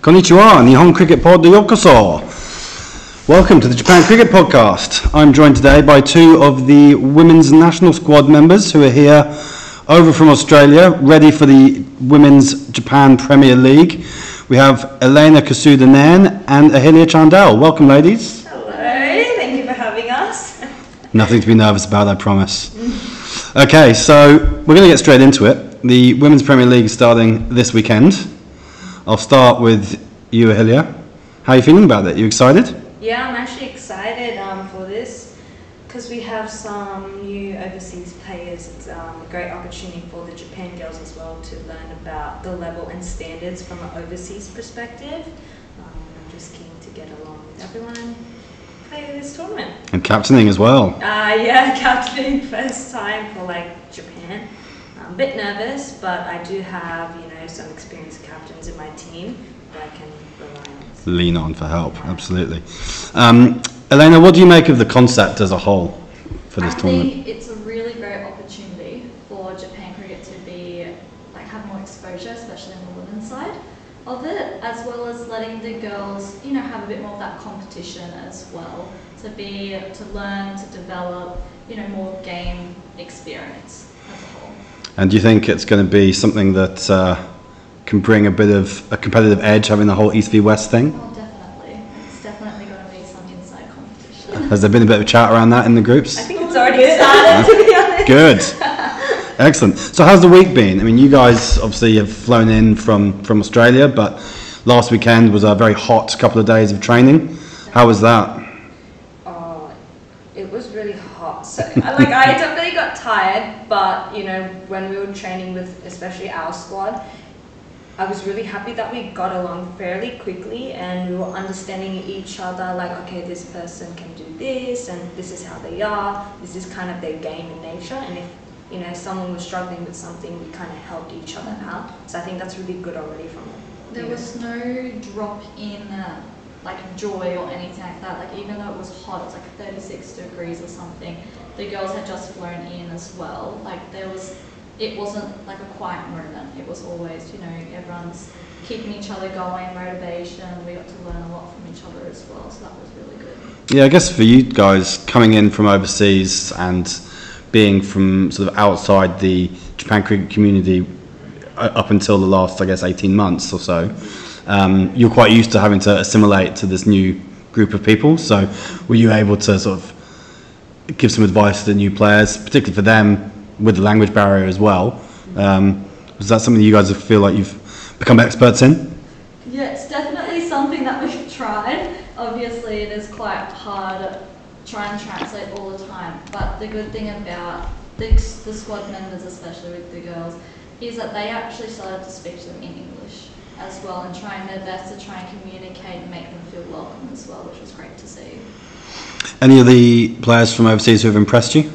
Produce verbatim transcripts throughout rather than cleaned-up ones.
Konnichiwa, Nihon Cricket Pod de Yokoso. Welcome to the Japan Cricket Podcast. I'm joined today by two of the women's national squad members who are here over from Australia, ready for the Women's Japan Premier League. We have Elena Kasuda-Nairn and Ahilia Chandel. Welcome, ladies. Hello, thank you for having us. Nothing to be nervous about, I promise. Okay, so we're going to get straight into it. The Women's Premier League is starting this weekend. I'll start with you, Ahilia. How are you feeling about it? You excited? Yeah, I'm actually excited um, for this because we have some new overseas players. It's um, a great opportunity for the Japan girls as well to learn about the level and standards from an overseas perspective. Um, I'm just keen to get along with everyone and play this tournament. And captaining as well. Uh, yeah, captaining first time for like Japan. I'm a bit nervous, but I do have, you know, some experienced captains in my team that I can rely on. Lean on for help, absolutely. Um, Elena, what do you make of the concept as a whole for this I tournament? I think it's a really great opportunity for Japan cricket to be, like, have more exposure, especially on the women's side of it, as well as letting the girls, you know, have a bit more of that competition as well, to be, to learn, to develop, you know, more game experience as a whole. And do you think it's going to be something that uh, can bring a bit of a competitive edge, having the whole East v West thing? Oh, definitely. It's definitely going to be some inside competition. Has there been a bit of chat around that in the groups? I think it's already started, to be honest. Good. Excellent. So how's the week been? I mean, you guys obviously have flown in from, from Australia, but last weekend was a very hot couple of days of training. How was that? Oh, it was really hot. So, like, I definitely got tired, but, you know, when we were training with especially our squad, I was really happy that we got along fairly quickly and we were understanding each other, like, okay, this person can do this and this is how they are, this is kind of their game in nature, and if, you know, someone was struggling with something, we kind of helped each other out. So I think that's really good already from it. There was no drop in uh, like joy or anything like that. Like, even though it was hot, it was like thirty-six degrees or something, the girls had just flown in as well. Like, there was, it wasn't like a quiet moment. It was always, you know, everyone's keeping each other going, motivation. We got to learn a lot from each other as well, so that was really good. Yeah, I guess for you guys coming in from overseas and being from sort of outside the Japan cricket community up until the last, I guess, eighteen months or so, um, you're quite used to having to assimilate to this new group of people. So were you able to sort of give some advice to the new players, particularly for them with the language barrier as well? Um, was that something you guys feel like you've become experts in? Yeah, it's definitely something that we've tried. Obviously, it is quite hard to try and translate all the time, but the good thing about the, the squad members, especially with the girls, is that they actually started to speak to them in English as well and trying their best to try and communicate and make them feel welcome as well, which was great to see. Any of the players from overseas who have impressed you?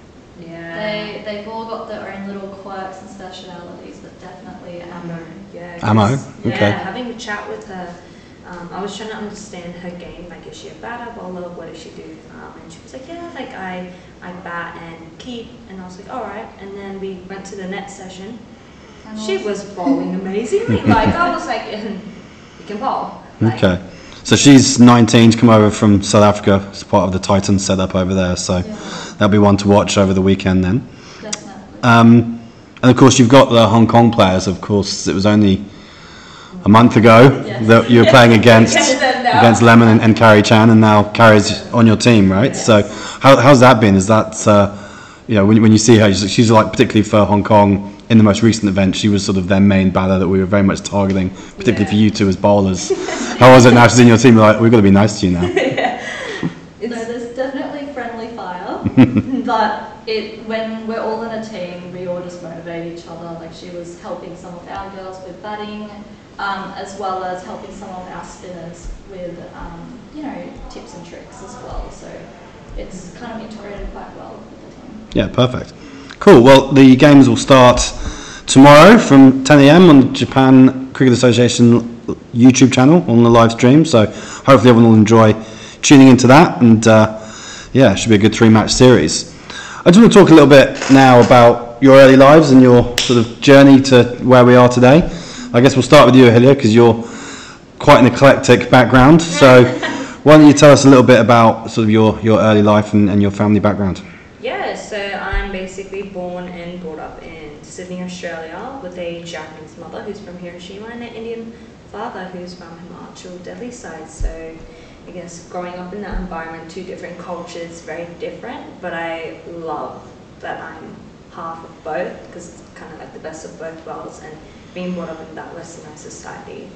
Yeah. They, they've all got their own little quirks and specialities, but definitely Amo. Yeah, Amo? yeah, Okay. having a chat with her, um, I was trying to understand her game, like, is she a batter, bowler, what does she do? Um, and she was like, yeah, like, I, I bat and keep, and I was like, alright, and then we went to the net session. And She also- was bowling amazingly, like, I was like, you can bowl. Like, Okay. So she's nineteen to come over from South Africa as part of the Titans setup over there. So Yeah, that'll be one to watch over the weekend then. definitely. Um, and of course, you've got the Hong Kong players. Of course, it was only a month ago Yeah. that you were playing against Against them now. against Lemon and, and Carrie Chan, and now Carrie's on your team, right? Yes. So how, how's that been? Is that uh, you know, when when you see her, she's, she's like, particularly for Hong Kong in the most recent event, she was sort of their main batter that we were very much targeting, particularly Yeah. for you two as bowlers. How was it now she's in your team? You're like, we've got to be nice to you now. No, there's definitely friendly fire, but it when we're all in a team, we all just motivate each other. Like, she was helping some of our girls with batting, um, as well as helping some of our spinners with, um, you know, tips and tricks as well. So it's kind of integrated quite well with the team. Yeah, perfect. Cool. Well, the games will start tomorrow from ten a m on the Japan Cricket Association YouTube channel on the live stream. So hopefully everyone will enjoy tuning into that, and uh, yeah, it should be a good three-match series. I just want to talk a little bit now about your early lives and your sort of journey to where we are today. I guess we'll start with you, Ahilia, because you're quite an eclectic background. So why don't you tell us a little bit about sort of your, your early life and, and your family background? Yeah, so I'm basically born and brought up in Sydney, Australia, with a Japanese mother who's from Hiroshima and an Indian father who's from Himachal, Delhi side. So I guess growing up in that environment, two different cultures, very different, but I love that I'm half of both because it's kind of like the best of both worlds, and being brought up in that westernized society,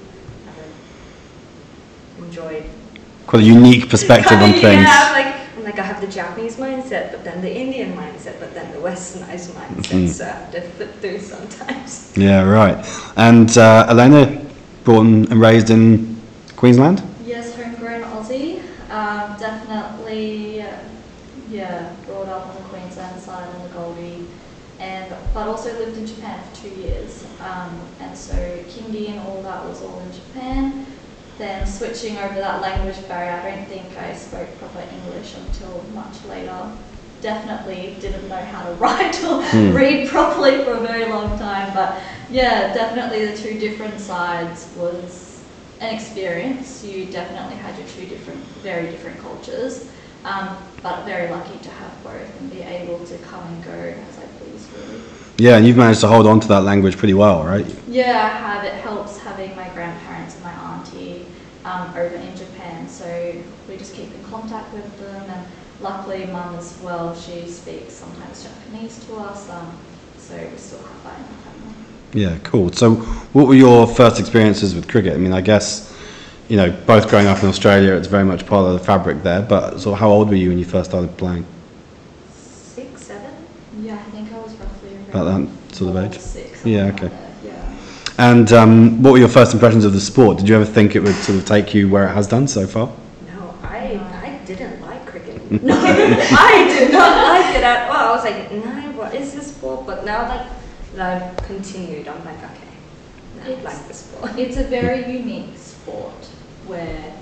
I've enjoyed. Quite a unique perspective on things. Yeah, I'm like, I'm like, I have the Japanese mindset, but then the Indian mindset, but then the westernized mindset, mm. so I have to flip through sometimes. Yeah, right. And uh, Elena, born and raised in Queensland? Yes, homegrown Aussie. Um, definitely, uh, yeah, brought up on the Queensland side on the Goldie, and but also lived in Japan for two years. Um, and so kindy and all that was all in Japan. Then switching over that language barrier, I don't think I spoke proper English until much later. Definitely didn't know how to write or mm. read properly for a very long time, but yeah, definitely the two different sides was an experience. You definitely had your two different, very different cultures, um, but very lucky to have both and be able to come and go as I please, really. Yeah, and you've managed to hold on to that language pretty well, right? Yeah, I have. It helps having my grandparents and my auntie um, over in Japan, so we just keep in contact with them, and luckily mum as well, she speaks sometimes Japanese to us, um, so we still have that in the family. Yeah, cool. So what were your first experiences with cricket? I mean, I guess, you know, both growing up in Australia, it's very much part of the fabric there, but so how old were you when you first started playing? Six, seven? Yeah, I think I was roughly about that sort of age? Six, yeah, okay. Like that, yeah. And um, what were your first impressions of the sport? Did you ever think it would sort of take you where it has done so far? No, I I didn't like cricket. No, I did not like it at all. I was like, no, what is this sport? But now that I've continued, I'm like, okay, no, I like this sport. It's a very unique sport where,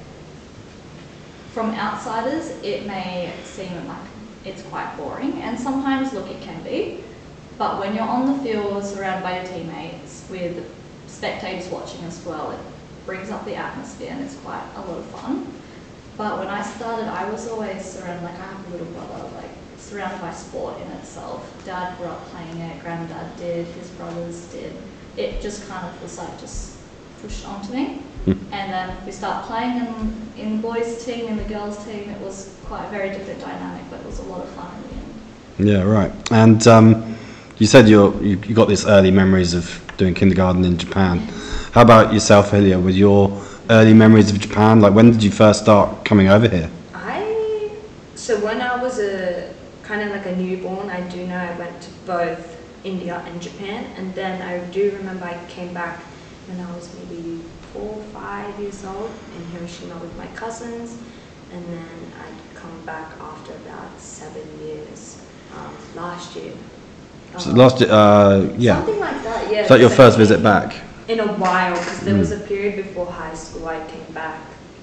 from outsiders, it may seem like it's quite boring, and sometimes, look, it can be. But when you're on the field, surrounded by your teammates, with spectators watching as well, it brings up the atmosphere and it's quite a lot of fun. But when I started, I was always surrounded, like I have a little brother, like surrounded by sport in itself. Dad grew up playing it, granddad did, his brothers did. It just kind of was like just pushed onto me. And then we start playing in, in the boys' team, in the girls' team. It was quite a very different dynamic, but it was a lot of fun in the end. Yeah, right. And um, you said you're, you you got this early memories of doing kindergarten in Japan. How about yourself, Hillia, with your early memories of Japan? Like, when did you first start coming over here? I, so when I was a kind of like a newborn, I do know I went to both India and Japan, and then I do remember I came back when I was maybe four or five years old in Hiroshima with my cousins, and then I'd come back after about seven years um, last year. So last, uh, yeah. Something like that, yeah. Was that your first visit back? In a while, because there mm. was a period before high school I came back.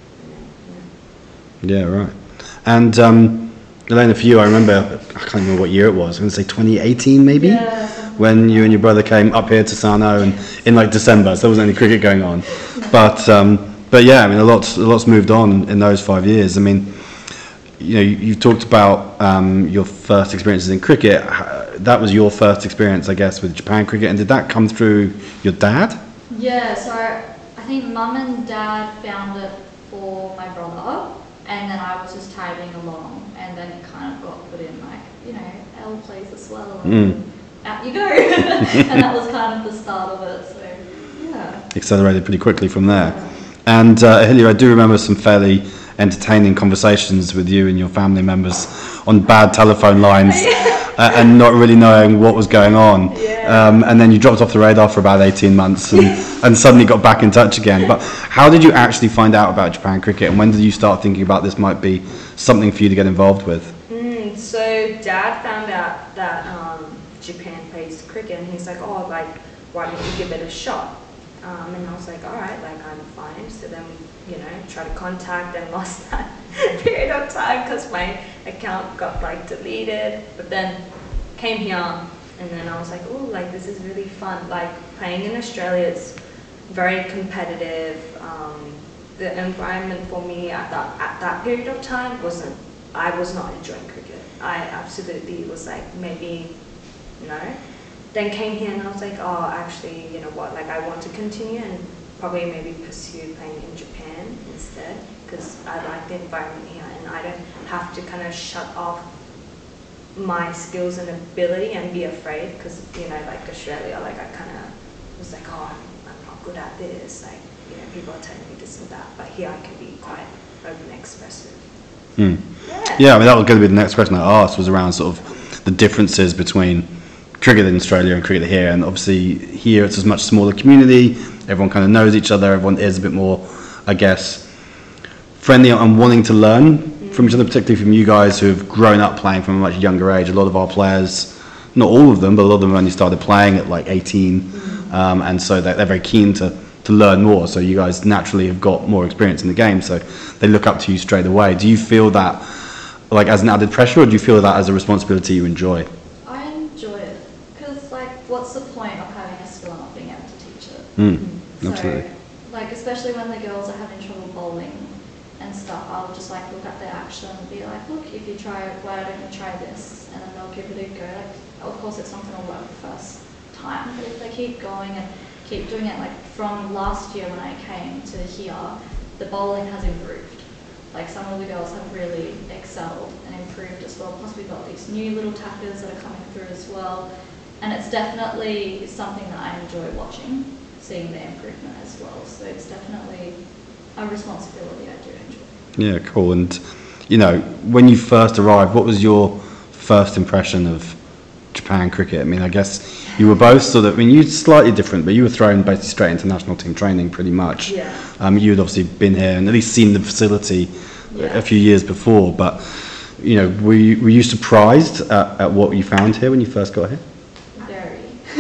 And then, yeah. yeah, right. And um, Elena, for you, I remember, I can't remember what year it was, I'm going to say twenty eighteen maybe? Yeah, when you and your brother came up here to Sarno and in like December, so there wasn't any cricket going on. But um, but yeah, I mean, a lot's, a lot's moved on in those five years. I mean, you know, you, you've talked about um, your first experiences in cricket. That was your first experience, I guess, with Japan cricket. And did that come through your dad? Yeah, so I think mum and dad found it for my brother, and then I was just tagging along, and then it kind of got put in like, you know, Elle plays as well, and mm. out you go. And that was kind of the start of it, so yeah. Accelerated pretty quickly from there. Yeah. And uh, Hillia, I do remember some fairly entertaining conversations with you and your family members on bad telephone lines uh, and not really knowing what was going on. Yeah. Um, and then you dropped off the radar for about eighteen months and, and suddenly got back in touch again. But how did you actually find out about Japan cricket, and when did you start thinking about this might be something for you to get involved with? Mm, so Dad found out that um, Japan plays cricket, and he's like, oh, like, why don't you give it a shot? Um, and I was like, all right, like, I'm fine. So then, you know, tried to contact and lost that period of time because my account got, like, deleted. But then came here, and then I was like, oh, like, this is really fun. Like, playing in Australia is very competitive. Um, the environment for me at that at that period of time wasn't. I was not enjoying cricket. I absolutely was like maybe no. Then came here and I was like, oh, actually, you know what? Like I want to continue and probably maybe pursue playing in Japan instead because I like the environment here and I don't have to kind of shut off my skills and ability and be afraid because you know like Australia, like I kind of was like, oh, I'm, I'm not good at this. Like you know, people are telling me this and that, but here I can be quite open, expressive. Mm. Yeah. Yeah, I mean that was going to be the next question I asked was around sort of the differences between cricket in Australia and cricket here, and obviously here it's a much smaller community. Everyone kind of knows each other. Everyone is a bit more, I guess, friendly and wanting to learn mm. from each other, particularly from you guys who have grown up playing from a much younger age. A lot of our players, not all of them, but a lot of them only started playing at like eighteen, mm. um, and so they're, they're very keen to. to learn more, so you guys naturally have got more experience in the game, so they look up to you straight away. Do you feel that like as an added pressure, or do you feel that as a responsibility you enjoy? I enjoy it, because like what's the point of having a skill and not being able to teach it? Mm, so, absolutely. Like especially when the girls are having trouble bowling and stuff, I'll just like look at their action and be like, look, if you try it, why don't you try this? And then they'll give it a go. Like, of course it's not going to work the first time, but if they keep going and keep doing it, like from last year when I came to here, the bowling has improved. Like some of the girls have really excelled and improved as well. Plus we've got these new little tackers that are coming through as well. And it's definitely something that I enjoy watching, seeing the improvement as well. So it's definitely a responsibility I do enjoy. Yeah, cool. And you know, when you first arrived, what was your first impression of Japan cricket? I mean, I guess you were both sort of, I mean, you're slightly different, but you were thrown basically straight into national team training pretty much. Yeah. Um, you had obviously been here and at least seen the facility yeah. a few years before, but, you know, were you, were you surprised at, at what you found here when you first got here? Very.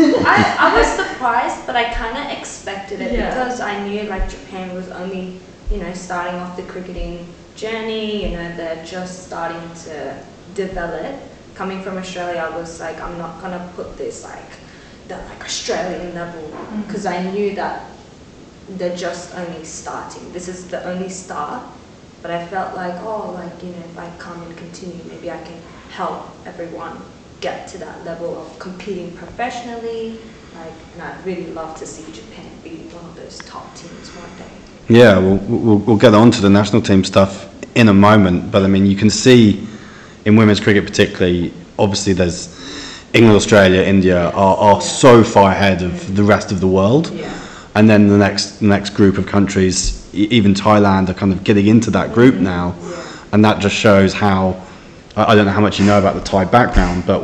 I, I was surprised, but I kind of expected it yeah. because I knew like Japan was only, you know, starting off the cricketing journey, you know, they're just starting to develop. Coming from Australia, I was like, I'm not gonna put this like the like Australian level because mm-hmm. I knew that they're just only starting. This is the only start, but I felt like, oh, like you know, if I come and continue, maybe I can help everyone get to that level of competing professionally. Like, and I'd really love to see Japan be one of those top teams one day. Yeah, we'll we'll, we'll get on to the national team stuff in a moment, but I mean, you can see. In women's cricket particularly, obviously there's England, Australia, India are, are so far ahead of the rest of the world. Yeah. And then the next the next group of countries, even Thailand, are kind of getting into that group mm-hmm. now. Yeah. And that just shows how, I don't know how much you know about the Thai background, but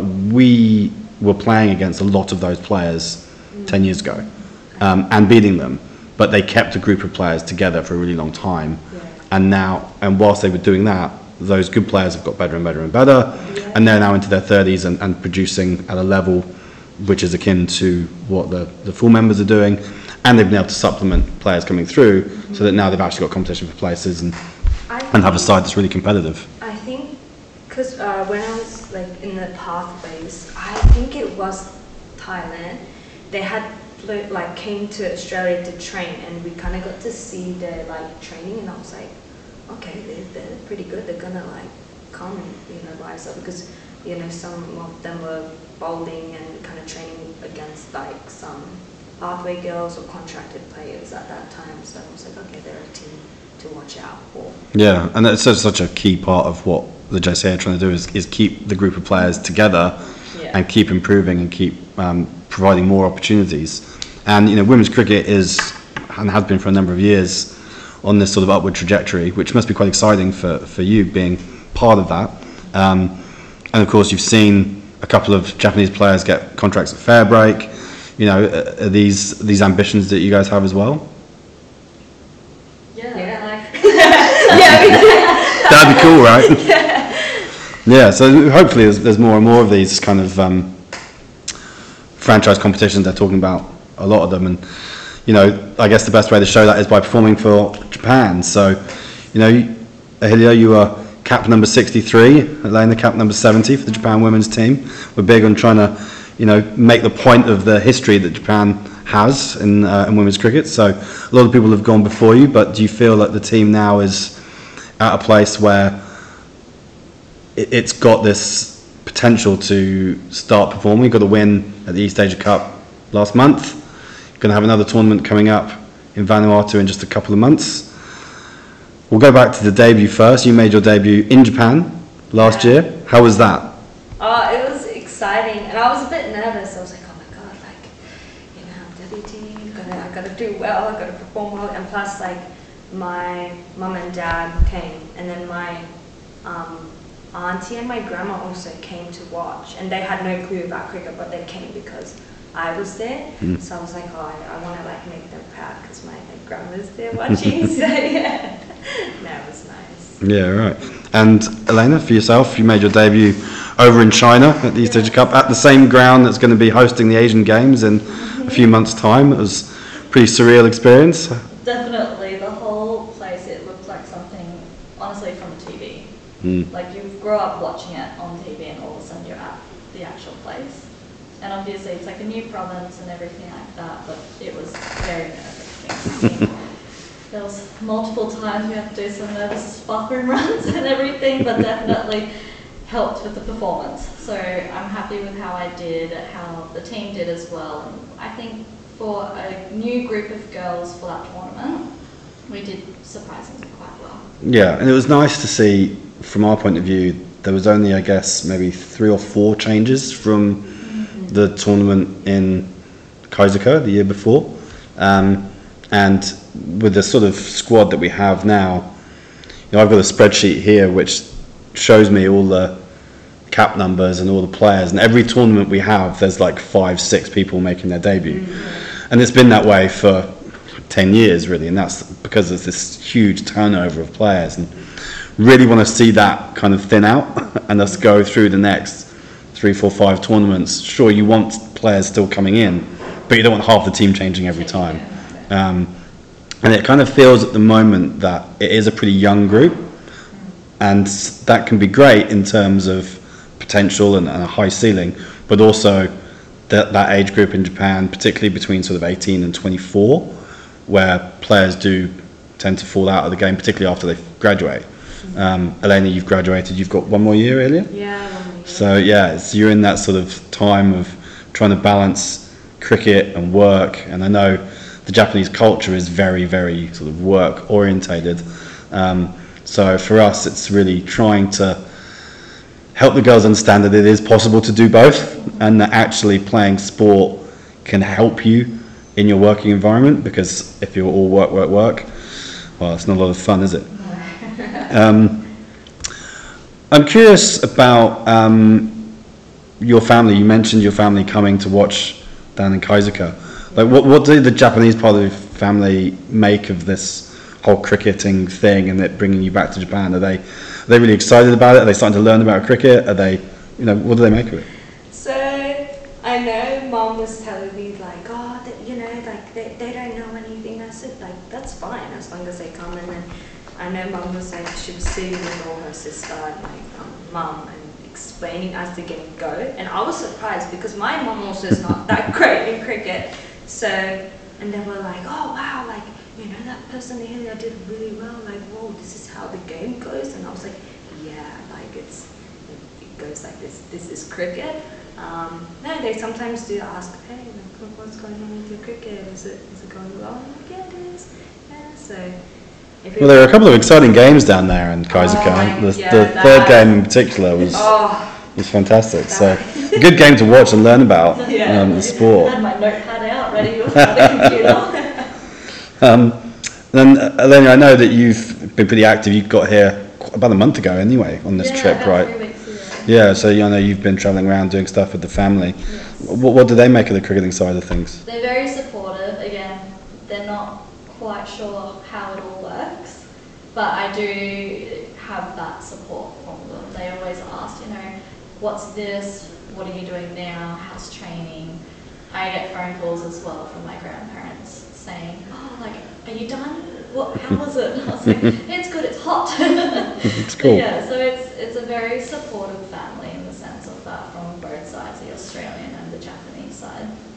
we were playing against a lot of those players mm-hmm. ten years ago um, and beating them. But they kept a group of players together for a really long time. Yeah. And now, and whilst they were doing that, those good players have got better and better and better, yeah. and they're now into their thirties and, and producing at a level which is akin to what the, the full members are doing, and they've been able to supplement players coming through mm-hmm. so that now they've actually got competition for places and and have a side that's really competitive. I think because uh, when I was like in the pathways, I think it was Thailand. They had like came to Australia to train, and we kind of got to see their like training, and I was like, okay, they're, they're pretty good. They're gonna like come and you know rise up because you know some of them were bowling and kind of training against like some pathway girls or contracted players at that time. So I was like, okay, they're a team to watch out for. Yeah, and that's such a key part of what the J C A are trying to do is, is keep the group of players together yeah. and keep improving and keep um, providing more opportunities. And you know, women's cricket is and has been for a number of years on this sort of upward trajectory, which must be quite exciting for, for you being part of that. Um, and of course, you've seen a couple of Japanese players get contracts at Fairbreak. You know, are these these ambitions that you guys have as well? Yeah, yeah. like yeah, that'd be cool, right? Yeah. Yeah. So hopefully, there's, there's more and more of these kind of um, franchise competitions. They're talking about a lot of them, and you know, I guess the best way to show that is by performing for Japan. So, you know, Ahilya, you are cap number sixty-three, Elena cap number seventy for the Japan women's team. We're big on trying to, you know, make the point of the history that Japan has in, uh, in women's cricket. So a lot of people have gone before you, but do you feel like the team now is at a place where it, it's got this potential to start performing? Got a win at the East Asia Cup last month. Going to have another tournament coming up in Vanuatu in just a couple of months. We'll go back to the debut first. You made your debut in Japan last Yeah. year. How was that? Oh, it was exciting, and I was a bit nervous. I was like, oh my god, like, you know, I'm debuting, gotta, I gotta do well, I gotta perform well, and plus, like, my mum and dad came, and then my um, auntie and my grandma also came to watch, and they had no clue about cricket, but they came because I was there. Mm. So I was like, oh, I, I want to like make them proud because my, my grandma's there watching. So yeah, no, it was nice. Yeah, right. And Elena, for yourself, you made your debut over in China at the East Asia Cup at the same ground that's going to be hosting the Asian Games in a few months' time. It was a pretty surreal experience. Definitely, the whole place, it looked like something, honestly, from T V. Mm. Like, you grow up watching it on T V and all of a sudden you're at the actual place. And obviously it's like a new province and everything like that, but it was very nerve-wracking. There was multiple times we had to do some nervous bathroom runs and everything, but definitely helped with the performance. So I'm happy with how I did, how the team did as well. And I think for a new group of girls for that tournament, we did surprisingly quite well. Yeah, and it was nice to see, from our point of view, there was only, I guess, maybe three or four changes from the tournament in Kaisuka the year before. Um, and with the sort of squad that we have now, you know, I've got a spreadsheet here which shows me all the cap numbers and all the players, and every tournament we have there's like five, six people making their debut. Mm-hmm. And it's been that way for ten years really, and that's because there's this huge turnover of players, and really want to see that kind of thin out and us go through the next three, four, five tournaments. Sure, you want players still coming in, but you don't want half the team changing every time. Um, and it kind of feels at the moment that it is a pretty young group, and that can be great in terms of potential and, and a high ceiling, but also that, that age group in Japan, particularly between sort of eighteen and twenty-four, where players do tend to fall out of the game, particularly after they graduate. Um, Elena, you've graduated, you've got one more year earlier? Yeah, one more. So yeah, it's, you're in that sort of time of trying to balance cricket and work, and I know the Japanese culture is very, very sort of work orientated. Um, so for us, it's really trying to help the girls understand that it is possible to do both, and that actually playing sport can help you in your working environment, because if you're all work, work, work, well, it's not a lot of fun, is it? Um, I'm curious about um, your family. You mentioned your family coming to watch down in Kaisuka. Like, what what do the Japanese part of your family make of this whole cricketing thing and it bringing you back to Japan? Are they are they really excited about it? Are they starting to learn about cricket? Are they, you know, what do they make of it? So I know Mom was telling me like, oh, that, you know, like they, they don't know anything. I said like, that's fine as long as they come. And then I know Mum was like, she was sitting with all her sister and like um, Mum and explaining as to get go. And I was surprised because my mum also is not that great in cricket. So, and they were like, oh wow, like, you know, that person earlier did really well. Like, whoa, this is how the game goes. And I was like, yeah, like it's, it goes like this. This is cricket. Um, no, they sometimes do ask, hey, like, what's going on with your cricket? Is it, is it going well? I'm like, yeah, it is. Yeah, so. Well, there were a couple of exciting games down there in Kaisuka. Oh, the yeah, the that- third game in particular was Oh, was fantastic. So a good game to watch and learn about Yeah. um, the I sport. had my notepad out ready with the computer. Um, then uh, Elena, I know that you've been pretty active. You got here qu- about a month ago, anyway, on this Yeah, trip, about right? three weeks ago. Yeah. So you know you've been travelling around doing stuff with the family. Yes. What, what do they make of the cricketing side of things? They're very supportive. Again, they're not quite sure how it all works, but I do have that support from them. They always ask, you know, what's this? What are you doing now? How's training? I get phone calls as well from my grandparents saying, oh, like, are you done? What? How was it? And I was like, it's good. It's hot. It's But cool. yeah, so it's it's a very supportive family in the sense of that from both sides, the Australian and the Japanese side.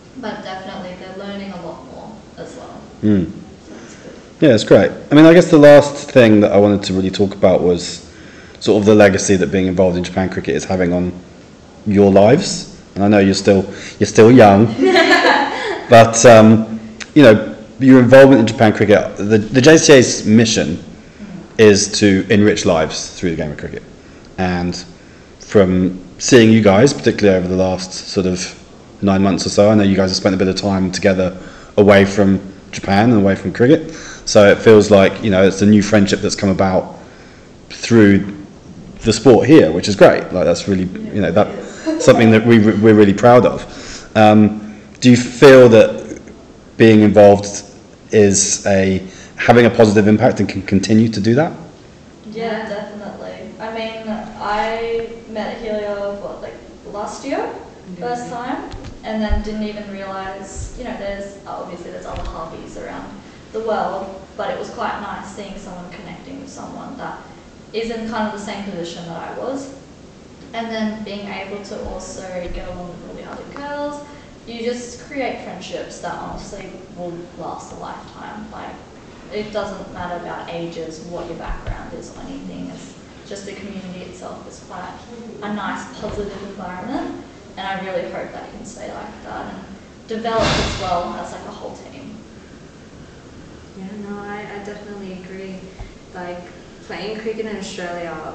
but definitely they're learning a lot more as well. Mm. So that's good. Yeah, it's great. I mean, I guess the last thing that I wanted to really talk about was sort of the legacy that being involved in Japan cricket is having on your lives. And I know you're still you're still young, but um, you know, your involvement in Japan cricket, the, the J C A's mission is to enrich lives through the game of cricket. And from seeing you guys, particularly over the last sort of nine months or so, I know you guys have spent a bit of time together away from Japan and away from cricket. So it feels like, you know, it's a new friendship that's come about through the sport here, which is great. Like that's really, you know, that's something that we we're really proud of. Um, do you feel that being involved is a having a positive impact and can continue to do that? Yeah, definitely. I mean, I met Helio, what, like last year, first time, and then didn't even realise, you know, there's, obviously there's other hobbies around the world, but it was quite nice seeing someone connecting with someone that is in kind of the same position that I was. And then being able to also get along with all the other girls, you just create friendships that honestly will last a lifetime. Like, it doesn't matter about ages, what your background is or anything. It's just the community itself is quite a nice, positive environment. And I really hope that it can stay like that and develop as well as like a whole team. Yeah, no, I, I definitely agree. Like, playing cricket in Australia,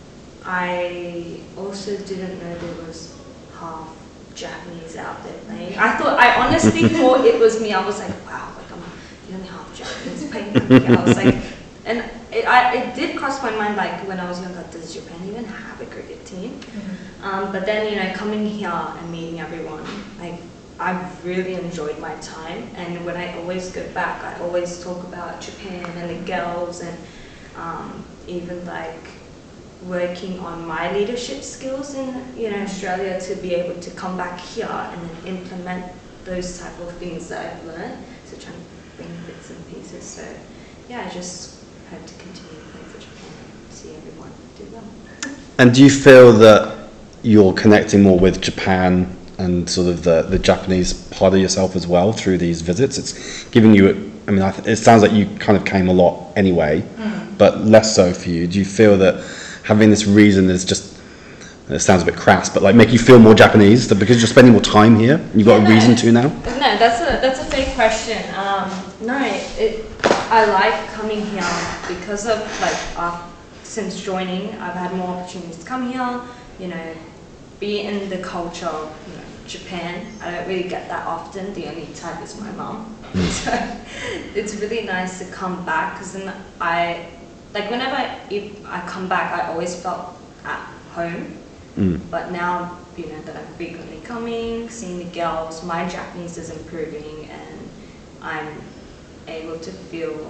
I also didn't know there was half Japanese out there playing. I thought, I honestly thought it was me. I was like, wow, like I'm the only half Japanese playing cricket. I was like, and it, I, it did cross my mind, like when I was younger, does Japan even have a cricket team? Mm-hmm. um, but then, you know, coming here and meeting everyone, like I've really enjoyed my time. And when I always go back, I always talk about Japan and the girls and um, even like working on my leadership skills in, you know, Australia to be able to come back here and then implement those type of things that I've learned. So trying to bring bits and pieces. So yeah, I just hope to continue playing for Japan and see everyone do well. And do you feel that you're connecting more with Japan and sort of the, the Japanese part of yourself as well through these visits? It's giving you, I mean, I th- it sounds like you kind of came a lot anyway, mm. but less so for you. Do you feel that having this reason is just, it sounds a bit crass, but like make you feel more Japanese, that because you're spending more time here, you've got yeah, a reason to now? No, that's a that's a big question. Um, no, it, I like coming here because of like, uh, since joining, I've had more opportunities to come here, you know, be in the culture of, you know, Japan. I don't really get that often. The only type is my mum. Mm. So it's really nice to come back because then I, like whenever I, if I come back, I always felt at home. Mm. But now, you know, that I'm frequently coming, seeing the girls, my Japanese is improving and I'm able to feel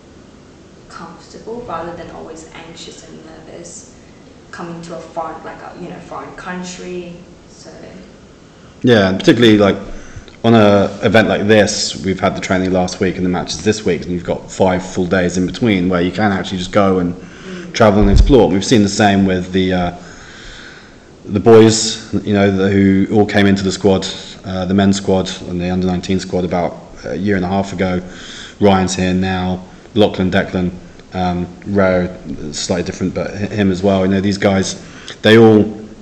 comfortable rather than always anxious and nervous coming to a foreign, like a, you know, foreign country. So yeah, and particularly like on a event like this, we've had the training last week and the matches this week, and you've got five full days in between where you can actually just go and mm. travel and explore. We've seen the same with the uh, the boys, you know, the, who all came into the squad, uh, the men's squad and the under nineteen squad about a year and a half ago. Ryan's here now, Lachlan, Declan, um, Rio, slightly different, but him as well. You know, these guys, they all,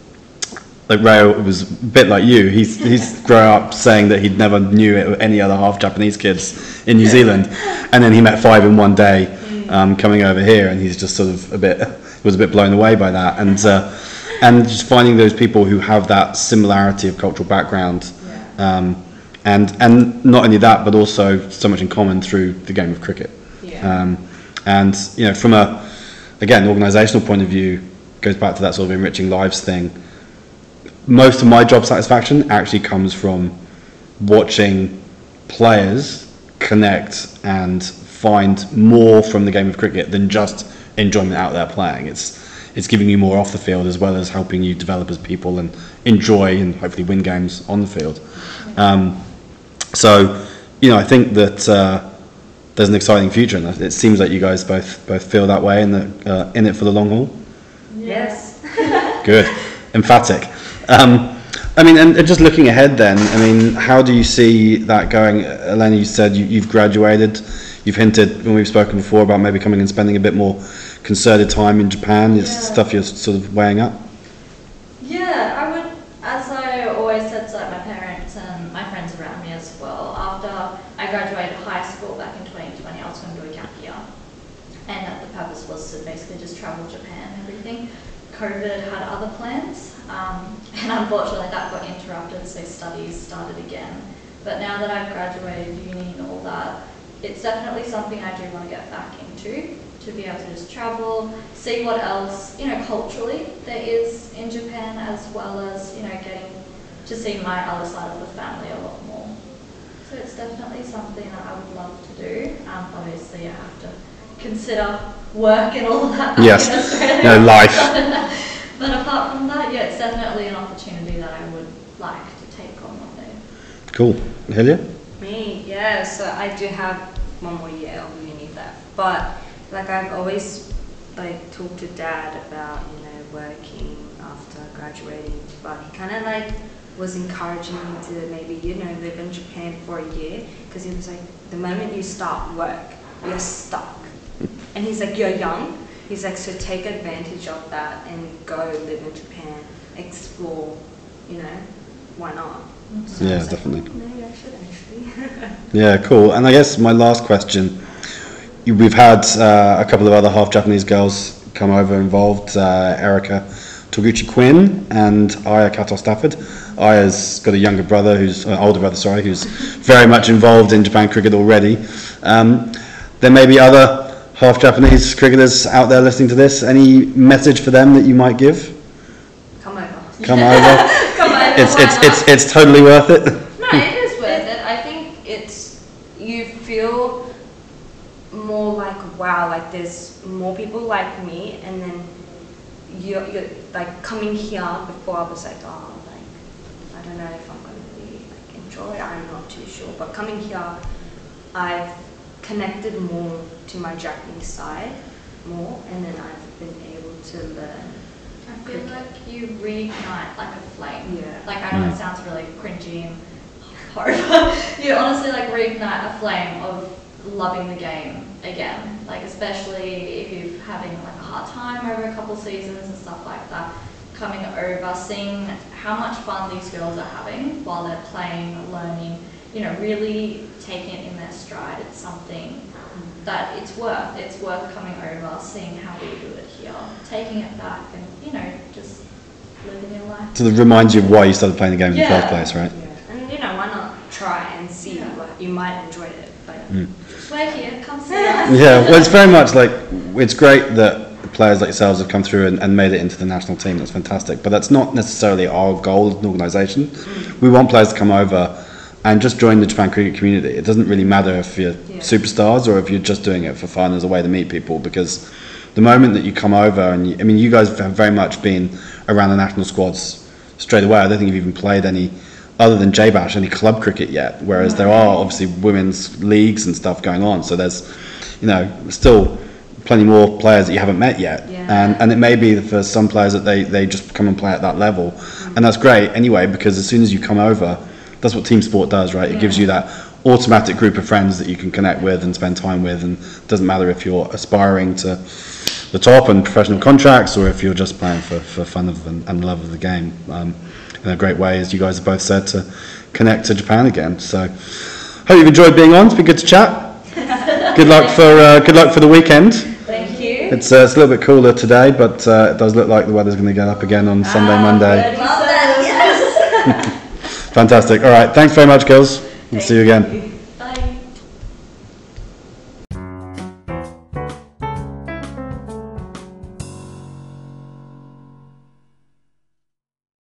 like Rio was a bit like you. He's he's grown up saying that he'd never knew any other half Japanese kids in New Zealand, and then he met five in one day um, coming over here, and he's just sort of a bit was a bit blown away by that, and uh, and just finding those people who have that similarity of cultural background. Um, and and not only that, but also so much in common through the game of cricket. Yeah. Um, and you know, from a again organisational point of view, goes back to that sort of enriching lives thing. Most of my job satisfaction actually comes from watching players connect and find more from the game of cricket than just enjoyment out there playing. It's it's giving you more off the field as well as helping you develop as people and enjoy and hopefully win games on the field. Um, so, you know, I think that uh, there's an exciting future, and it seems like you guys both both feel that way and that uh, in it for the long haul. Yes. Good, emphatic. Um, I mean, and and just looking ahead then, I mean, how do you see that going? Elena, you said you, you've graduated. You've hinted when we've spoken before about maybe coming and spending a bit more concerted time in Japan. It's Yeah. stuff you're sort of weighing up. Yeah, I would, as I always said to like my parents and my friends around me as well, after I graduated high school back in twenty twenty, I was going to do a gap year. And that the purpose was to basically just travel Japan and everything. COVID had other plans, um, and unfortunately that got interrupted, so studies started again. But now that I've graduated uni and all that, it's definitely something I do want to get back into, to be able to just travel, see what else, you know, culturally there is in Japan, as well as, you know, getting to see my other side of the family a lot more. So it's definitely something that I would love to do. Um, obviously I have to consider work and all that. Yes, in Australia. no, life. But apart from that, yeah, it's definitely an opportunity that I would like to take on one day. Cool. Helia? Me, yeah, so I do have one more year of uni left, but like I've always like talked to Dad about, you know, working after graduating, but he kind of like was encouraging me to maybe, you know, live in Japan for a year, because he was like, the moment you start work, you're stuck. And he's like, you're young. He's like, so take advantage of that and go live in Japan, explore, you know, why not? So I Yeah, was like, definitely. "Oh, maybe I should actually. Yeah, cool. And I guess my last question, you- we've had uh, a couple of other half Japanese girls come over involved, uh, Erica Toguchi Quinn and Aya Kato Stafford. Aya's got a younger brother, who's uh, older brother, sorry, who's very much involved in Japan cricket already. Um, there may be other half Japanese cricketers out there listening to this. Any message for them that you might give? Come over. Come over. Come over. It's why it's not? it's it's totally worth it. No, it is worth it. I think it's, you feel more like, wow, like there's more people like me, and then you're, you're like coming here before I was like, oh, like, I don't know if I'm going to really like enjoy it, I'm not too sure. But coming here, I've connected more to my Japanese side more, and then I've been able to learn. I feel like you reignite like a flame. Yeah. Like I know it sounds really cringy and horrible. You honestly like reignite a flame of loving the game again. Like especially if you're having like a hard time over a couple seasons and stuff like that. Coming over, seeing how much fun these girls are having while they're playing, learning, you know, really taking it in their stride. It's something that it's worth. It's worth coming over, seeing how we do it here, taking it back, and you know, just living your life. So it reminds you of why you started playing the game in the Yeah. first place, right? Yeah. And you know, why not try and see? Yeah. Like, you might enjoy it. Like, We're here, come see us. Yeah, well, it's very much like, it's great that players like yourselves have come through and, and made it into the national team. That's fantastic. But that's not necessarily our goal as an organisation. We want players to come over and just join the Japan cricket community. It doesn't really matter if you're Yeah. superstars or if you're just doing it for fun as a way to meet people, because the moment that you come over, and you, I mean, you guys have very much been around the national squads straight away. I don't think you've even played any, other than J Bash, any club cricket yet, whereas there are obviously women's leagues and stuff going on. So there's, you know, still plenty more players that you haven't met yet. Yeah. And and it may be that for some players that they, they just come and play at that level. Mm. And that's great anyway, because as soon as you come over, that's what team sport does, right? It Yeah. gives you that automatic group of friends that you can connect with and spend time with, and it doesn't matter if you're aspiring to the top and professional contracts or if you're just playing for, for fun of and, and love of the game. Um, in a great way, as you guys have both said, to connect to Japan again. So hope you've enjoyed being on. It's been good to chat. Good luck for uh, good luck for the weekend. thank you. It's uh, it's a little bit cooler today, but uh, it does look like the weather's going to get up again on Sunday, Monday. Love that. Yes. Fantastic. All right. Thanks very much, girls. We'll see you again. you.